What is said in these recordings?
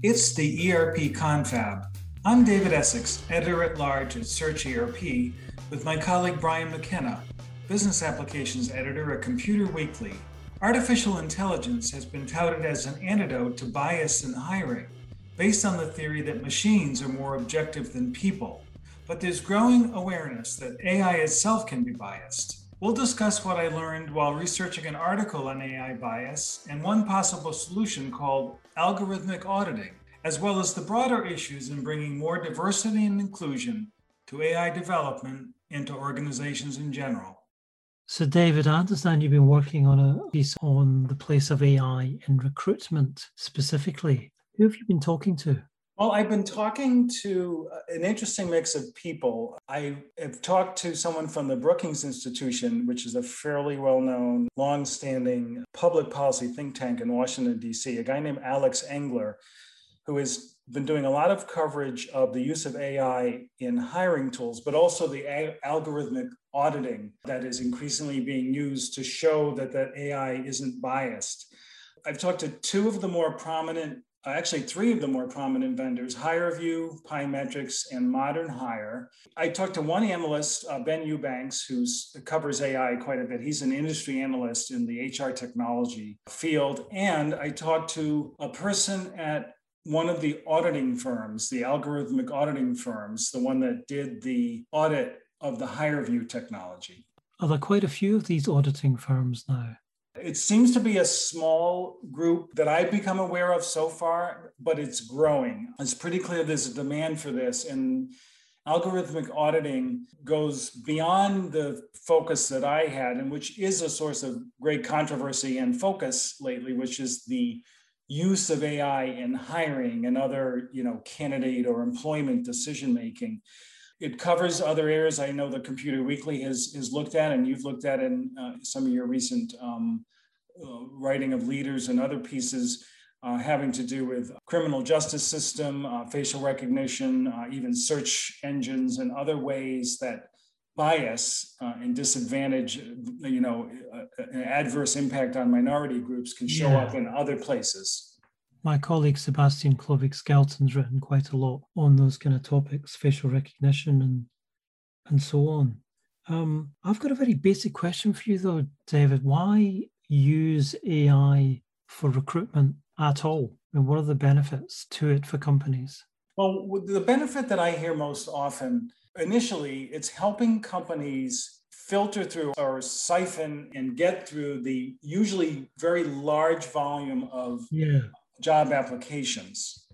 It's the ERP Confab. I'm David Essex, Editor-at-Large at Search ERP, with my colleague Brian McKenna, Business Applications Editor at Computer Weekly. Artificial intelligence has been touted as an antidote to bias in hiring, based on the theory that machines are more objective than people. But there's growing awareness that AI itself can be biased. We'll discuss what I learned while researching an article on AI bias and one possible solution called algorithmic auditing, as well as the broader issues in bringing more diversity and inclusion to AI development and to organizations in general. So, David, I understand you've been working on a piece on the place of AI in recruitment specifically. Who have you been talking to? Well, I've been talking to an interesting mix of people. I have talked to someone from the Brookings Institution, which is a fairly well-known, long-standing public policy think tank in Washington, D.C., a guy named Alex Engler, who has been doing a lot of coverage of the use of AI in hiring tools, but also the algorithmic auditing that is increasingly being used to show that AI isn't biased. I've talked to three of the more prominent vendors, HireVue, Pymetrics, and Modern Hire. I talked to one analyst, Ben Eubanks, who covers AI quite a bit. He's an industry analyst in the HR technology field. And I talked to a person at one of the auditing firms, the algorithmic auditing firms, the one that did the audit of the HireVue technology. Are there quite a few of these auditing firms now? It seems to be a small group that I've become aware of so far, but it's growing. It's pretty clear there's a demand for this, and algorithmic auditing goes beyond the focus that I had, and which is a source of great controversy and focus lately, which is the use of AI in hiring and other, candidate or employment decision-making. It covers other areas I know the Computer Weekly has looked at, and you've looked at in some of your recent writing of leaders and other pieces having to do with criminal justice system, facial recognition, even search engines and other ways that bias and disadvantage, an adverse impact on minority groups can show up in other places. My colleague Sebastian Klovic-Skelton's written quite a lot on those kind of topics, facial recognition and so on. I've got a very basic question for you though, David. Why use AI for recruitment at all? And what are the benefits to it for companies? Well, the benefit that I hear most often, initially, it's helping companies filter through or siphon and get through the usually very large volume of job applications.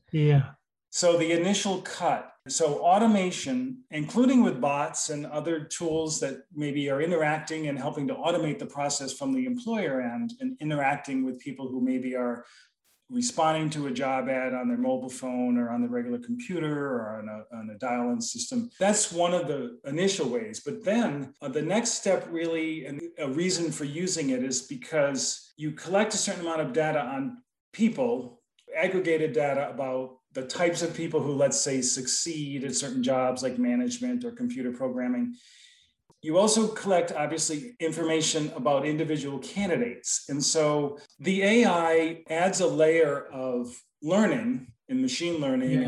So the initial cut. So automation, including with bots and other tools that maybe are interacting and helping to automate the process from the employer end and interacting with people who maybe are responding to a job ad on their mobile phone or on the regular computer or on a dial-in system. That's one of the initial ways. But then the next step really, and a reason for using it is because you collect a certain amount of data on people, aggregated data about the types of people who, let's say, succeed at certain jobs like management or computer programming. You also collect, obviously, information about individual candidates. And so the AI adds a layer of learning in machine learning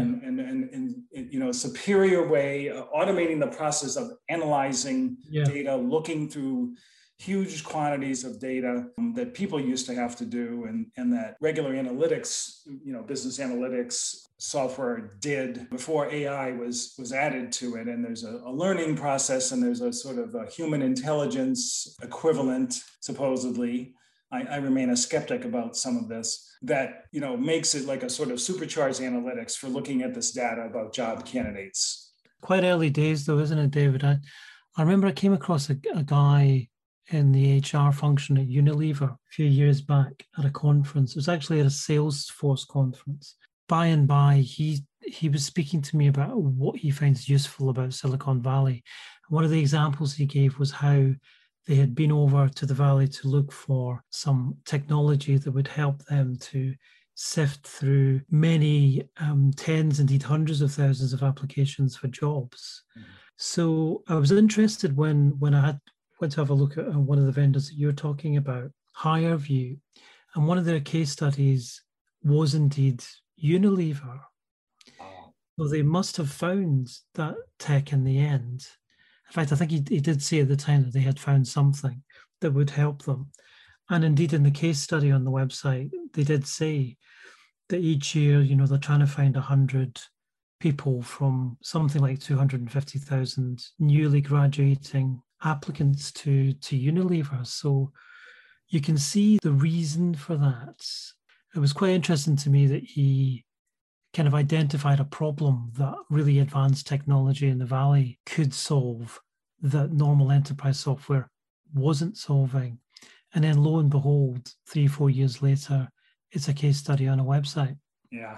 and a superior way, automating the process of analyzing data, looking through huge quantities of data that people used to have to do and that regular analytics, business analytics software did before AI was added to it. And there's a learning process and there's a sort of a human intelligence equivalent, supposedly. I remain a skeptic about some of this that, makes it like a sort of supercharged analytics for looking at this data about job candidates. Quite early days though, isn't it, David? I remember I came across a guy in the HR function at Unilever a few years back at a conference. It was actually at a Salesforce conference. By and by, he was speaking to me about what he finds useful about Silicon Valley. One of the examples he gave was how they had been over to the Valley to look for some technology that would help them to sift through many tens, indeed hundreds of thousands of applications for jobs. Mm-hmm. So I was interested when I went to have a look at one of the vendors that you're talking about, HireVue, and one of their case studies was indeed, Unilever. Oh. Well, they must have found that tech in the end. In fact, I think he did say at the time that they had found something that would help them. And indeed, in the case study on the website, they did say that each year, they're trying to find 100 people from something like 250,000 newly graduating applicants to Unilever. So you can see the reason for that. It was quite interesting to me that he kind of identified a problem that really advanced technology in the Valley could solve that normal enterprise software wasn't solving. And then lo and behold, 3-4 years later, it's a case study on a website. Yeah.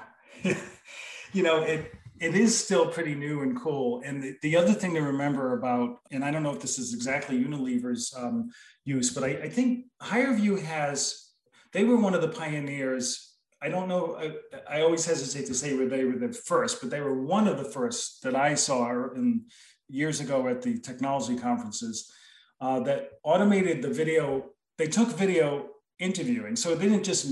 It is still pretty new and cool. And the other thing to remember about, and I don't know if this is exactly Unilever's use, but I think HireVue they were one of the pioneers. I don't know, I always hesitate to say they were the first, but they were one of the first that I saw years ago at the technology conferences that automated the video. They took video interviewing. So they didn't just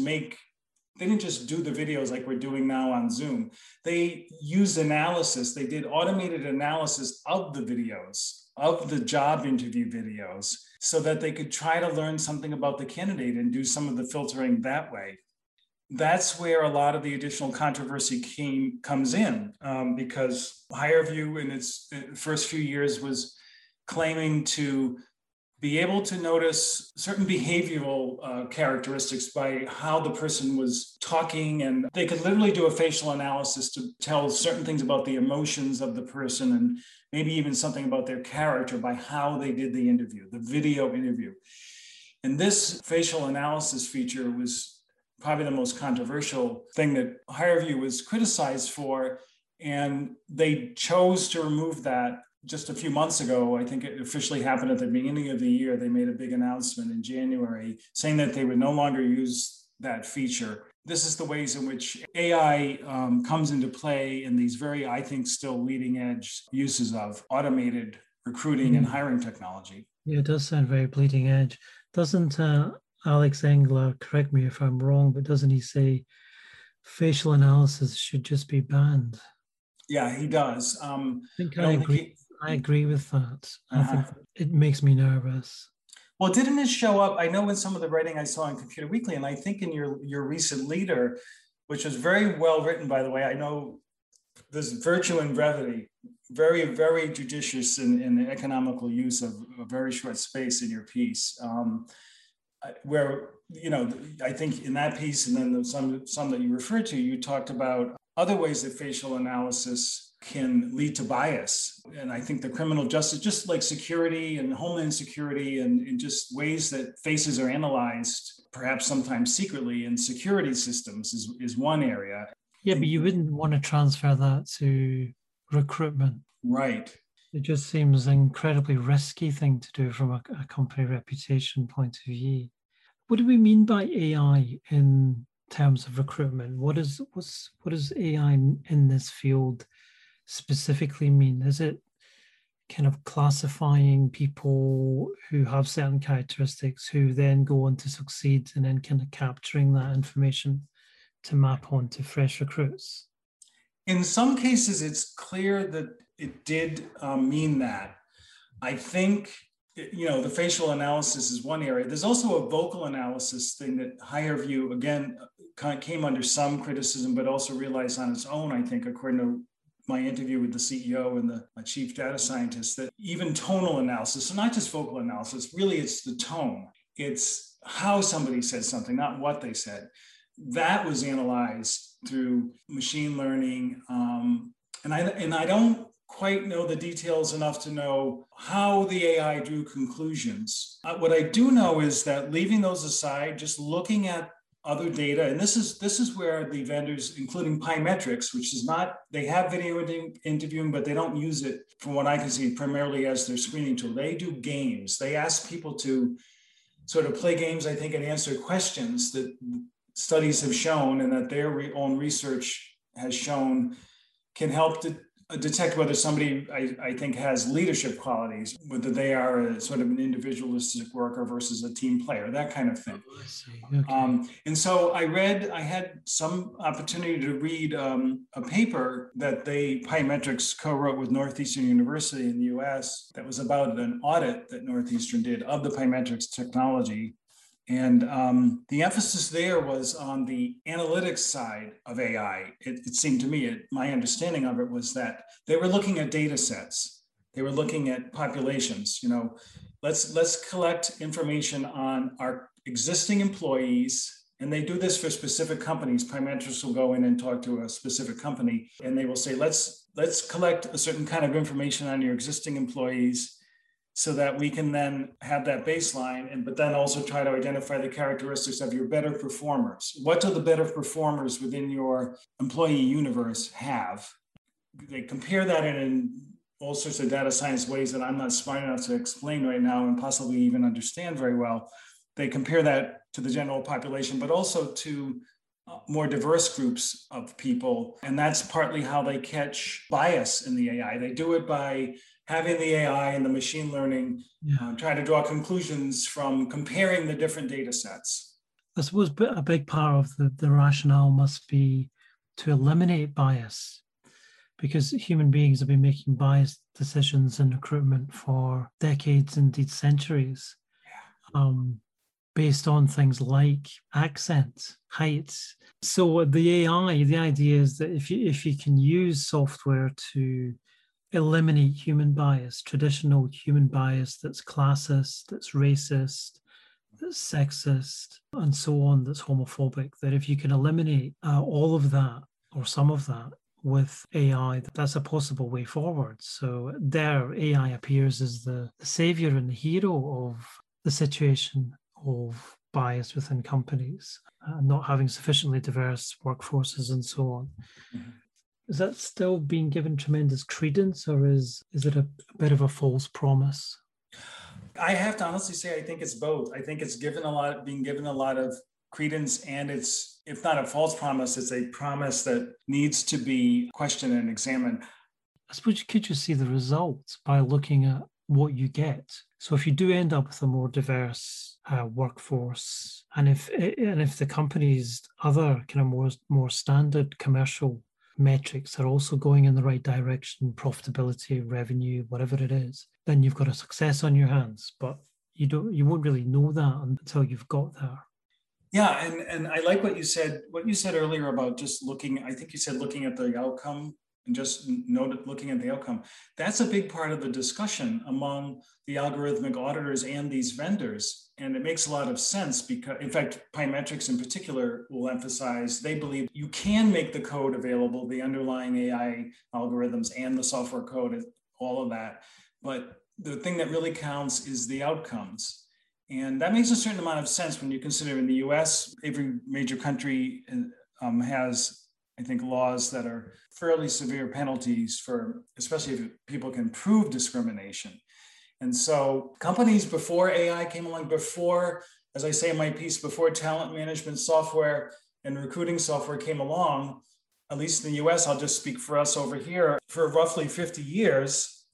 do the videos like we're doing now on Zoom. They used analysis. They did automated analysis of the videos, of the job interview videos, so that they could try to learn something about the candidate and do some of the filtering that way. That's where a lot of the additional controversy comes in, because HireVue in its first few years was claiming to be able to notice certain behavioral characteristics by how the person was talking. And they could literally do a facial analysis to tell certain things about the emotions of the person and maybe even something about their character by how they did the interview, the video interview. And this facial analysis feature was probably the most controversial thing that HireVue was criticized for. And they chose to remove that just a few months ago. I think it officially happened at the beginning of the year. They made a big announcement in January saying that they would no longer use that feature. This is the ways in which AI comes into play in these very, I think, still leading edge uses of automated recruiting and hiring technology. Yeah, it does sound very bleeding edge. Doesn't Alex Engler, correct me if I'm wrong, but doesn't he say facial analysis should just be banned? Yeah, he does. I think I agree with that. I think it makes me nervous. Well, didn't it show up? I know in some of the writing I saw in Computer Weekly, and I think in your recent leader, which was very well written, by the way. I know there's virtue and brevity, very, very judicious in the economical use of a very short space in your piece. Where, I think in that piece, and then some that you referred to, you talked about other ways that facial analysis can lead to bias. And I think the criminal justice, just like security and homeland security, and just ways that faces are analyzed, perhaps sometimes secretly in security systems is one area. Yeah, but you wouldn't want to transfer that to recruitment. Right. It just seems an incredibly risky thing to do from a company reputation point of view. What do we mean by AI in terms of recruitment? What does AI in this field specifically mean? Is it kind of classifying people who have certain characteristics who then go on to succeed, and then kind of capturing that information to map onto fresh recruits? In some cases, it's clear that it did mean that. I think, the facial analysis is one area. There's also a vocal analysis thing that HireVue, again, came under some criticism, but also realized on its own, I think, according to my interview with the CEO and the chief data scientist, that even tonal analysis, so not just vocal analysis, really it's the tone. It's how somebody said something, not what they said. That was analyzed through machine learning. And I don't quite know the details enough to know how the AI drew conclusions. What I do know is that, leaving those aside, just looking at other data, and this is where the vendors, including Pymetrics, which is not, they have video interviewing, but they don't use it, from what I can see, primarily as their screening tool. They do games. They ask people to sort of play games, I think, and answer questions that studies have shown, and that their own research has shown, can help to detect whether somebody, I think, has leadership qualities, whether they are a sort of an individualistic worker versus a team player, that kind of thing. I see. Okay. And so I had some opportunity to read a paper that Pyometrics co-wrote with Northeastern University in the US that was about an audit that Northeastern did of the Pyometrics technology. And the emphasis there was on the analytics side of AI. It seemed to me, my understanding of it was that they were looking at data sets. They were looking at populations. Let's collect information on our existing employees. And they do this for specific companies. Pyometrics will go in and talk to a specific company, and they will say, let's collect a certain kind of information on your existing employees, so that we can then have that baseline, but then also try to identify the characteristics of your better performers. What do the better performers within your employee universe have? They compare that in all sorts of data science ways that I'm not smart enough to explain right now and possibly even understand very well. They compare that to the general population, but also to more diverse groups of people. And that's partly how they catch bias in the AI. They do it by having the AI and the machine learning try to draw conclusions from comparing the different data sets. I suppose a big part of the rationale must be to eliminate bias, because human beings have been making biased decisions in recruitment for decades, indeed centuries, based on things like accent, height. So the idea is that if you can use software to eliminate human bias, traditional human bias that's classist, that's racist, that's sexist, and so on, that's homophobic, that if you can eliminate all of that or some of that with AI, that's a possible way forward. So there, AI appears as the savior and the hero of the situation of bias within companies, not having sufficiently diverse workforces and so on. Mm-hmm. Is that still being given tremendous credence, or is it a bit of a false promise? I have to honestly say, I think it's both. I think it's being given a lot of credence, and it's, if not a false promise, it's a promise that needs to be questioned and examined. I suppose you could just see the results by looking at what you get. So if you do end up with a more diverse workforce, and if the company's other kind of more standard commercial metrics are also going in the right direction, profitability, revenue, whatever it is, then you've got a success on your hands. But you won't really know that until you've got there. Yeah, and I like what you said earlier about just looking, I think you said looking at the outcome and just looking at the outcome. That's a big part of the discussion among the algorithmic auditors and these vendors. And it makes a lot of sense because, in fact, Pyometrics in particular will emphasize they believe you can make the code available, the underlying AI algorithms and the software code, all of that. But the thing that really counts is the outcomes. And that makes a certain amount of sense when you consider in the US, every major country has, I think, laws that are fairly severe penalties for, especially if people can prove discrimination. And so companies before AI came along, before, as I say in my piece, before talent management software and recruiting software came along, at least in the US, I'll just speak for us over here, for roughly 50 years,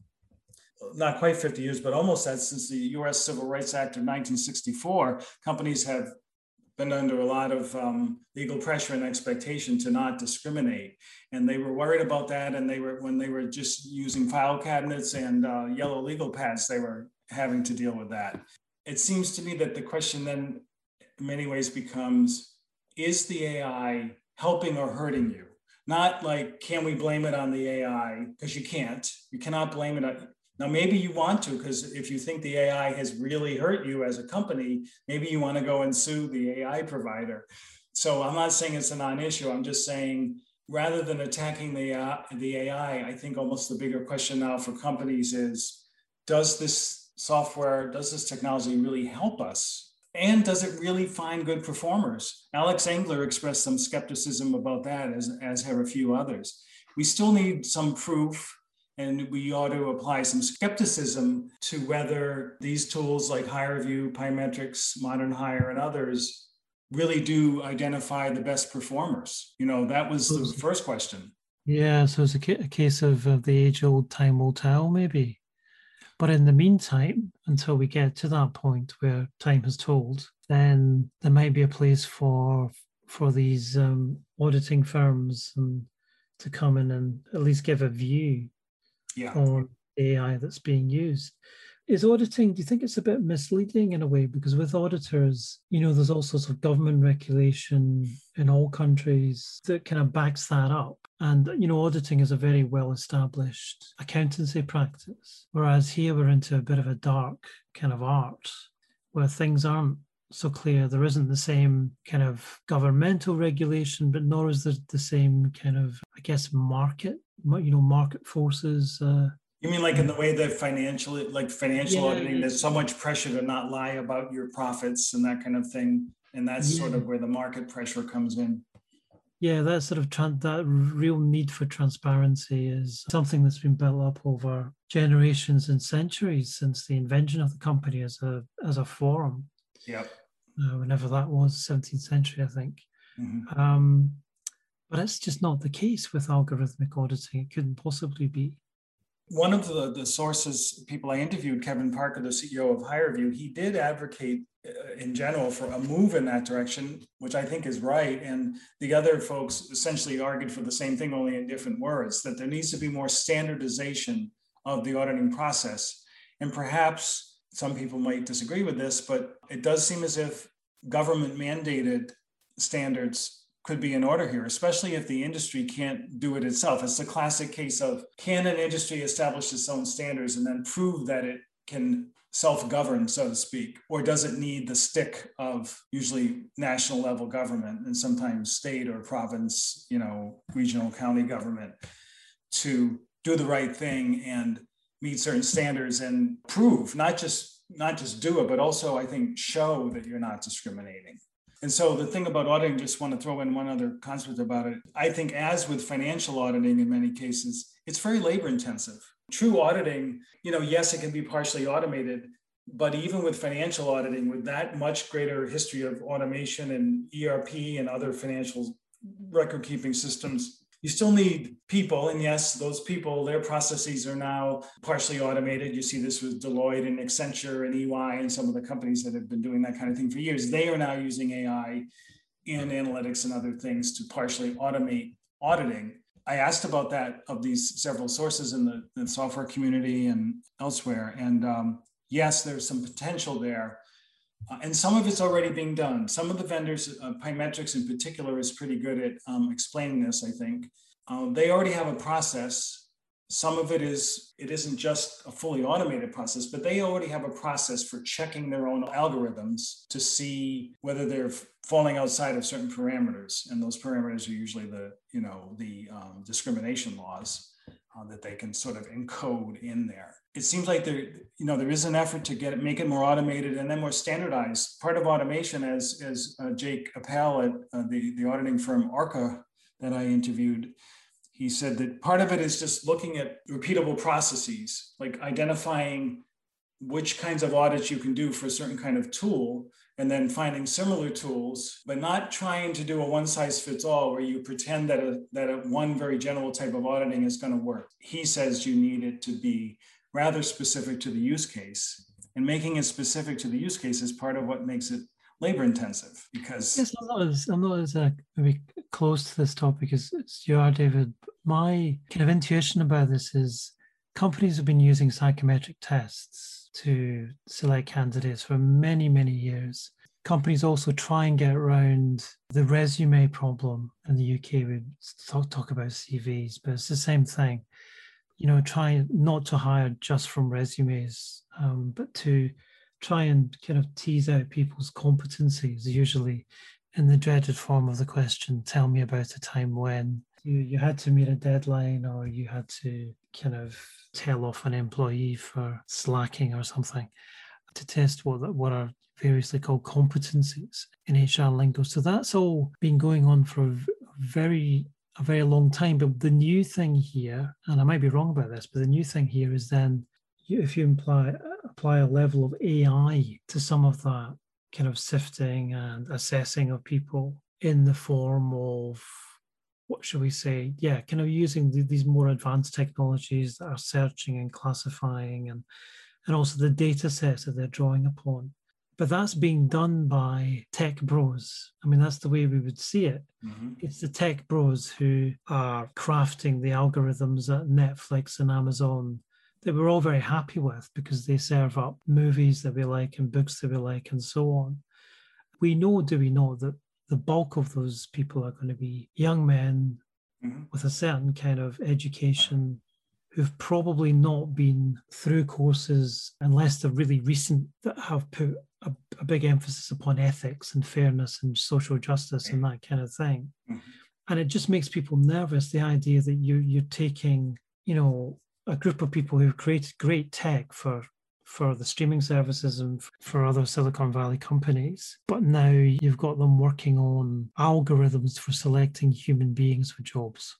not quite 50 years, but almost that, since the US Civil Rights Act of 1964, companies have been under a lot of legal pressure and expectation to not discriminate. And they were worried about that. And when they were just using file cabinets and yellow legal pads, they were having to deal with that. It seems to me that the question then in many ways becomes, is the AI helping or hurting you? Not like, can we blame it on the AI? Because you can't. You cannot blame it on. Now, maybe you want to, because if you think the AI has really hurt you as a company, maybe you want to go and sue the AI provider. So I'm not saying it's a non-issue. I'm just saying, rather than attacking the AI, I think almost the bigger question now for companies is, does this software, does this technology really help us? And does it really find good performers? Alex Engler expressed some skepticism about that, as have a few others. We still need some proof, and we ought to apply some skepticism to whether these tools like HireVue, Pyometrics, Modern Hire, and others really do identify the best performers. That was the first question. Yeah, so it's a case of the age-old time will tell, maybe. But in the meantime, until we get to that point where time has told, then there might be a place for these auditing firms to come in and at least give a view Yeah. on AI that's being used. Is auditing, do you think it's a bit misleading in a way? Because with auditors, there's all sorts of government regulation in all countries that kind of backs that up. And, auditing is a very well established accountancy practice. Whereas here we're into a bit of a dark kind of art where things aren't so clear. There isn't the same kind of governmental regulation, but nor is there the same kind of, I guess, market forces. You mean like in the way that financial Yeah, auditing, there's so much pressure to not lie about your profits and that kind of thing. And that's sort yeah, of where the market pressure comes in. yeah. That sort of that real need for transparency is something that's been built up over generations and centuries since the invention of the company as a forum. Yep. Whenever that was, 17th century, I think. Mm-hmm. But it's just not the case with algorithmic auditing. It couldn't possibly be. One of the sources, people I interviewed, Kevin Parker, the CEO of HireVue, he did advocate in general for a move in that direction, which I think is right. And the other folks essentially argued for the same thing, only in different words, that there needs to be more standardization of the auditing process. And perhaps some people might disagree with this, but it does seem as if government mandated standards could be in order here, especially if the industry can't do it itself. It's the classic case of, can an industry establish its own standards and then prove that it can self-govern, so to speak, or does it need the stick of usually national level government and sometimes state or province, regional county government to do the right thing and meet certain standards and prove, not just do it, but also I think show that you're not discriminating. And so the thing about auditing, just want to throw in one other concept about it. I think as with financial auditing in many cases, it's very labor intensive. True auditing, yes, it can be partially automated, but even with financial auditing, with that much greater history of automation and ERP and other financial record keeping systems, you still need people. And yes, those people, their processes are now partially automated. You see this with Deloitte and Accenture and EY and some of the companies that have been doing that kind of thing for years. They are now using AI and analytics and other things to partially automate auditing. I asked about that of these several sources in the software community and elsewhere. And yes, there's some potential there. And some of it's already being done. Some of the vendors, Pymetrics in particular, is pretty good at explaining this, I think. They already have a process. Some of it isn't just a fully automated process, but they already have a process for checking their own algorithms to see whether they're falling outside of certain parameters. And those parameters are usually the discrimination laws that they can sort of encode in there. It seems like there is an effort to make it more automated and then more standardized. Part of automation, as Jake Appel at the auditing firm Arca that I interviewed, he said that part of it is just looking at repeatable processes, like identifying which kinds of audits you can do for a certain kind of tool, and then finding similar tools, but not trying to do a one size fits all where you pretend that one very general type of auditing is going to work. He says you need it to be rather specific to the use case, and making it specific to the use case is part of what makes it labor intensive. Because yes, I'm not as maybe close to this topic as you are, David. My kind of intuition about this is companies have been using psychometric tests to select candidates for many, many years. Companies also try and get around the resume problem in the UK. We talk about CVs, but it's the same thing. Try not to hire just from resumes, but to try and kind of tease out people's competencies, usually in the dreaded form of the question, tell me about a time when you had to meet a deadline or you had to kind of tell off an employee for slacking or something, to test what are variously called competencies in HR lingo. So that's all been going on for a very long time. But the new thing here, and I might be wrong about this, but the new thing here is then if you apply a level of AI to some of that kind of sifting and assessing of people in the form of what should we say? Yeah, kind of using these more advanced technologies that are searching and classifying, and also the data sets that they're drawing upon. But that's being done by tech bros. I mean, that's the way we would see it. Mm-hmm. It's the tech bros who are crafting the algorithms at Netflix and Amazon that we're all very happy with because they serve up movies that we like and books that we like and so on. We know, do we know, that the bulk of those people are going to be young men Mm-hmm. with a certain kind of education who've probably not been through courses, unless they're really recent, that have put a big emphasis upon ethics and fairness and social justice and that kind of thing. Mm-hmm. And it just makes people nervous, the idea that you're taking, a group of people who've created great tech for the streaming services and for other Silicon Valley companies. But now you've got them working on algorithms for selecting human beings for jobs.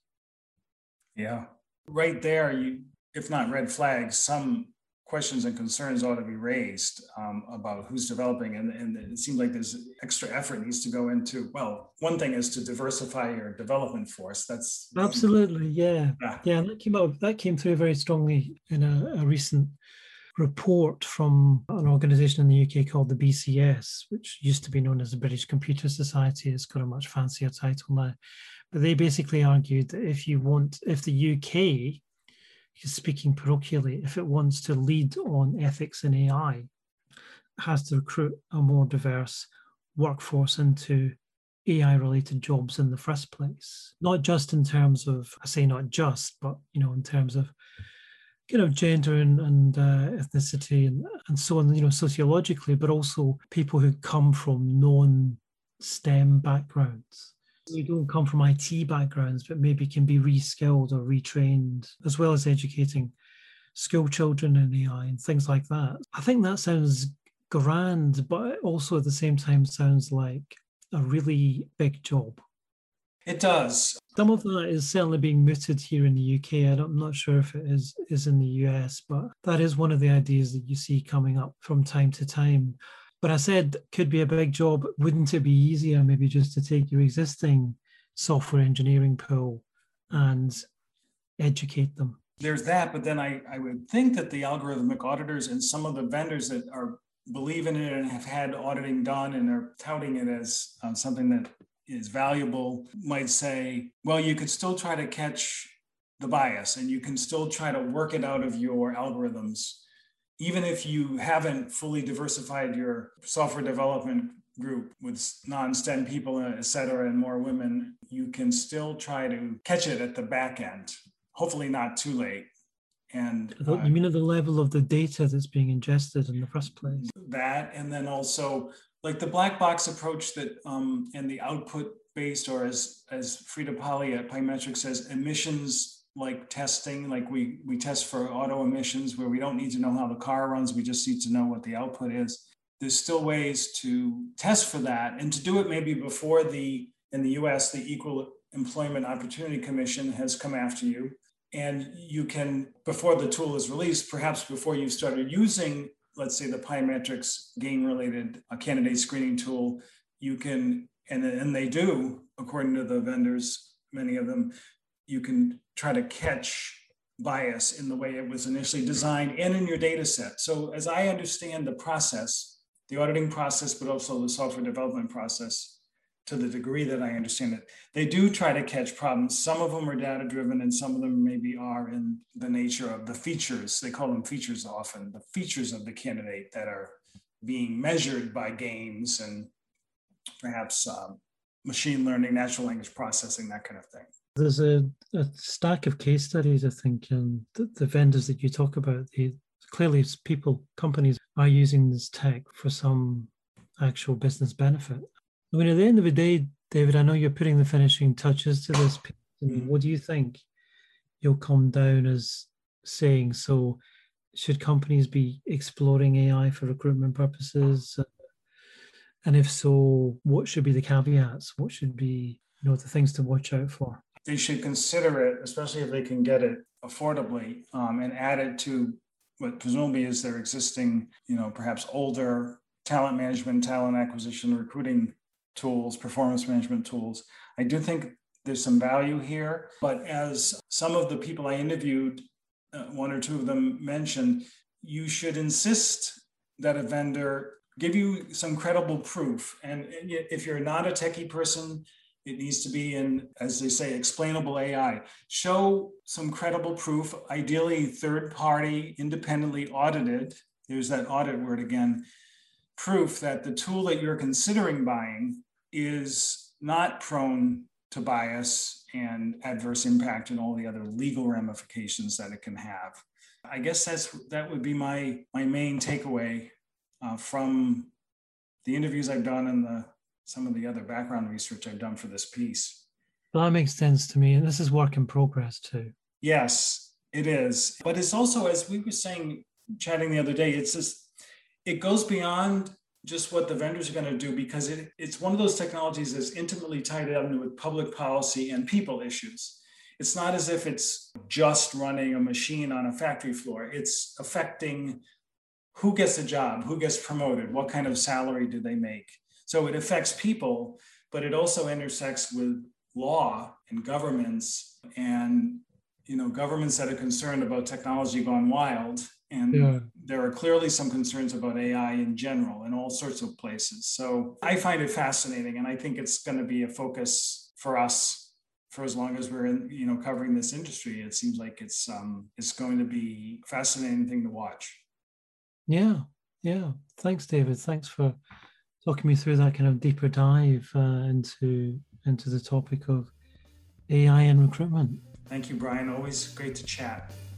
Yeah. Right there, if not red flags, some questions and concerns ought to be raised about who's developing. And it seems like there's extra effort needs to go into, well, one thing is to diversify your development force. That's absolutely, yeah. Yeah, that came through very strongly in a recent report from an organization in the UK called the BCS, which used to be known as the British Computer Society. It's got a much fancier title now. But they basically argued that if the UK, speaking parochially, if it wants to lead on ethics in AI, it has to recruit a more diverse workforce into AI-related jobs in the first place. Not just in terms of, I say not just, but in terms of gender and ethnicity and so on, sociologically, but also people who come from non-STEM backgrounds. You don't come from IT backgrounds, but maybe can be reskilled or retrained, as well as educating school children in AI and things like that. I think that sounds grand, but also at the same time sounds like a really big job. It does. Some of that is certainly being mooted here in the UK. I'm not sure if it is in the US, but that is one of the ideas that you see coming up from time to time. But I said could be a big job. Wouldn't it be easier maybe just to take your existing software engineering pool and educate them? There's that, but then I would think that the algorithmic auditors and some of the vendors that believe in it and have had auditing done and are touting it as something that is valuable might say, well, you could still try to catch the bias and you can still try to work it out of your algorithms. Even if you haven't fully diversified your software development group with non-STEM people, et cetera, and more women, you can still try to catch it at the back end. Hopefully not too late. And you mean at the level of the data that's being ingested in the first place? That, and then also like the black box approach that and the output based, or as Frida Polly at Pymetrics says, emissions like testing, like we test for auto emissions where we don't need to know how the car runs, we just need to know what the output is. There's still ways to test for that and to do it maybe before in the US, the Equal Employment Opportunity Commission has come after you. And you can, before the tool is released, perhaps before you started using, let's say, the Pymetrics gain-related candidate screening tool, you can, and they do, according to the vendors, many of them, you can try to catch bias in the way it was initially designed and in your data set. So as I understand the process, the auditing process, but also the software development process, to the degree that I understand it, they do try to catch problems. Some of them are data-driven and some of them maybe are in the nature of the features. They call them features often, the features of the candidate that are being measured by games and perhaps machine learning, natural language processing, that kind of thing. There's a stack of case studies, I think, and the vendors that you talk about, clearly companies are using this tech for some actual business benefit. I mean, at the end of the day, David, I know you're putting the finishing touches to this. What do you think you'll come down as saying? So should companies be exploring AI for recruitment purposes? And if so, what should be the caveats? What should be, the things to watch out for? They should consider it, especially if they can get it affordably, and add it to what presumably is their existing, perhaps older talent management, talent acquisition, recruiting tools, performance management tools. I do think there's some value here. But as some of the people I interviewed, one or two of them mentioned, you should insist that a vendor give you some credible proof. And if you're not a techie person, it needs to be in, as they say, explainable AI. Show some credible proof, ideally third-party, independently audited, there's that audit word again, proof that the tool that you're considering buying is not prone to bias and adverse impact and all the other legal ramifications that it can have. I guess that would be my main takeaway from the interviews I've done and some of the other background research I've done for this piece. Well, that makes sense to me. And this is work in progress too. Yes, it is. But it's also, as we were saying, chatting the other day, it goes beyond just what the vendors are going to do, because it's one of those technologies that's intimately tied in with public policy and people issues. It's not as if it's just running a machine on a factory floor. It's affecting who gets a job, who gets promoted, what kind of salary do they make. So it affects people, but it also intersects with law and governments, and governments that are concerned about technology gone wild. And there are clearly some concerns about AI in general in all sorts of places. So I find it fascinating, and I think it's going to be a focus for us for as long as we're in, covering this industry. It seems like it's going to be a fascinating thing to watch. Yeah. Thanks, David. Thanks for talking me through that kind of deeper dive into the topic of AI and recruitment. Thank you, Brian. Always great to chat.